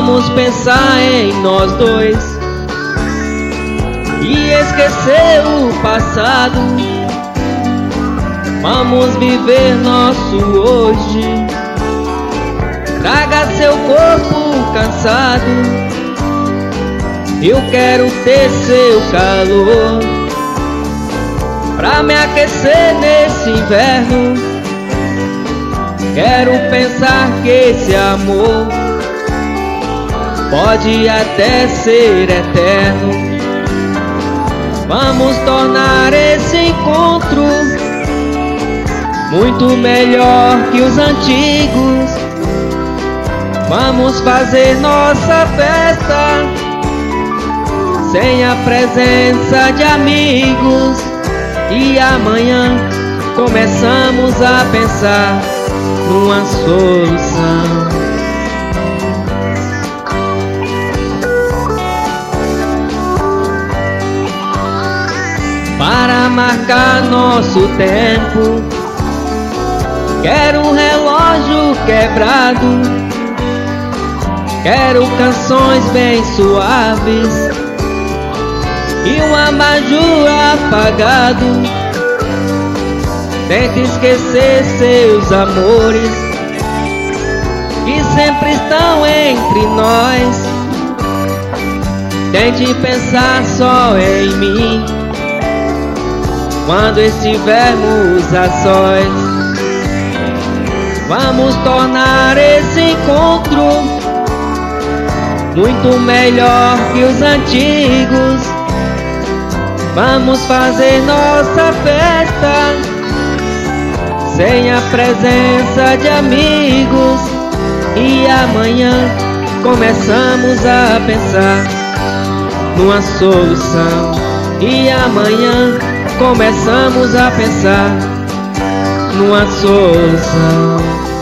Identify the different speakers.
Speaker 1: Vamos pensar em nós dois e esquecer o passado. Vamos viver nosso hoje. Traga seu corpo cansado, eu quero ter seu calor pra me aquecer nesse inverno. Quero pensar que esse amor pode até ser eterno. Vamos tornar esse encontro muito melhor que os antigos. Vamos fazer nossa festa sem a presença de amigos. E amanhã começamos a pensar numa solução. Para marcar nosso tempo, quero um relógio quebrado, quero canções bem suaves e um abajur apagado. Tente esquecer seus amores que sempre estão entre nós. Tente pensar só em mim quando estivermos a sós. Vamos tornar esse encontro muito melhor que os antigos. Vamos fazer nossa festa sem a presença de amigos. E amanhã começamos a pensar numa solução. E amanhã começamos a pensar numa solução.